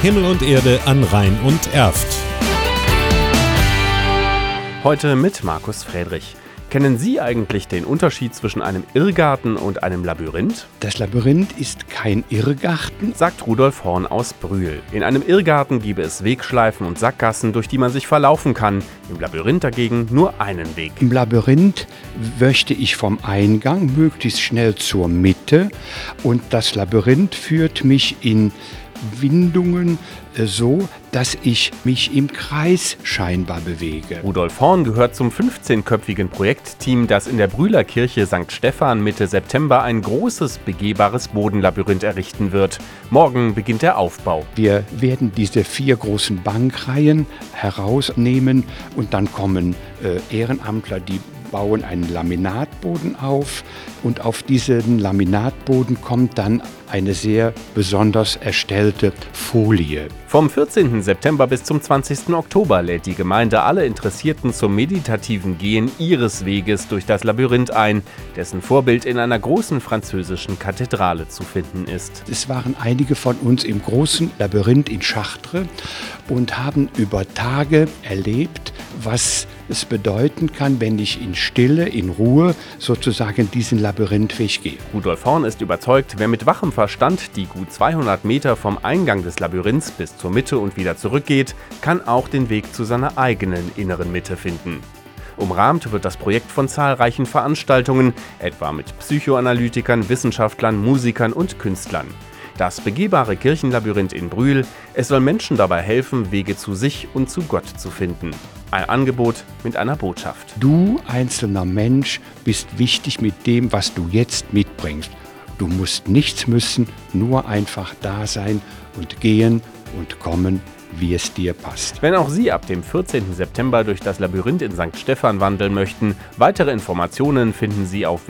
Himmel und Erde an Rhein und Erft. Heute mit Markus Friedrich. Kennen Sie eigentlich den Unterschied zwischen einem Irrgarten und einem Labyrinth? Das Labyrinth ist kein Irrgarten, Sagt Rudolf Horn aus Brühl. In einem Irrgarten gebe es Wegschleifen und Sackgassen, durch die man sich verlaufen kann. Im Labyrinth dagegen nur einen Weg. Im Labyrinth möchte ich vom Eingang möglichst schnell zur Mitte und das Labyrinth führt mich in Windungen so, dass ich mich im Kreis scheinbar bewege. Rudolf Horn gehört zum 15-köpfigen Projektteam, das in der Brühler Kirche St. Stephan Mitte September ein großes, begehbares Bodenlabyrinth errichten wird. Morgen beginnt der Aufbau. Wir werden diese 4 großen Bankreihen herausnehmen und dann kommen Ehrenamtler, die bauen einen Laminatboden auf und auf diesen Laminatboden kommt dann eine sehr besonders erstellte Folie. Vom 14. September bis zum 20. Oktober lädt die Gemeinde alle Interessierten zum meditativen Gehen ihres Weges durch das Labyrinth ein, dessen Vorbild in einer großen französischen Kathedrale zu finden ist. Es waren einige von uns im großen Labyrinth in Chartres und haben über Tage erlebt, was es bedeuten kann, wenn ich in Stille, in Ruhe sozusagen diesen Labyrinthweg gehe. Rudolf Horn ist überzeugt, wer mit wachem Verstand die gut 200 Meter vom Eingang des Labyrinths bis zur Mitte und wieder zurückgeht, kann auch den Weg zu seiner eigenen inneren Mitte finden. Umrahmt wird das Projekt von zahlreichen Veranstaltungen, etwa mit Psychoanalytikern, Wissenschaftlern, Musikern und Künstlern. Das begehbare Kirchenlabyrinth in Brühl, es soll Menschen dabei helfen, Wege zu sich und zu Gott zu finden. Ein Angebot mit einer Botschaft. Du, einzelner Mensch, bist wichtig mit dem, was du jetzt mitbringst. Du musst nichts müssen, nur einfach da sein und gehen und kommen, wie es dir passt. Wenn auch Sie ab dem 14. September durch das Labyrinth in St. Stephan wandeln möchten, weitere Informationen finden Sie auf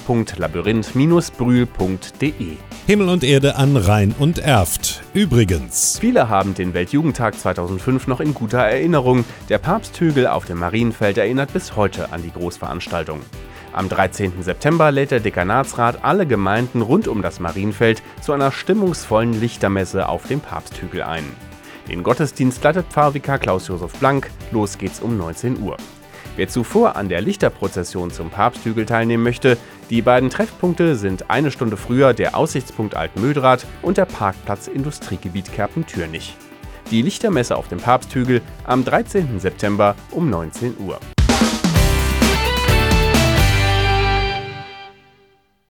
www.labyrinth-brühl.de. Himmel und Erde an Rhein und Erft. Übrigens: Viele haben den Weltjugendtag 2005 noch in guter Erinnerung. Der Papsthügel auf dem Marienfeld erinnert bis heute an die Großveranstaltung. Am 13. September lädt der Dekanatsrat alle Gemeinden rund um das Marienfeld zu einer stimmungsvollen Lichtermesse auf dem Papsthügel ein. Den Gottesdienst leitet Pfarrvikar Klaus-Josef Blank. Los geht's um 19 Uhr. Wer zuvor an der Lichterprozession zum Papsthügel teilnehmen möchte, die beiden Treffpunkte sind eine Stunde früher der Aussichtspunkt Altmödrath und der Parkplatz Industriegebiet Kerpen-Thürnich. Die Lichtermesse auf dem Papsthügel am 13. September um 19 Uhr.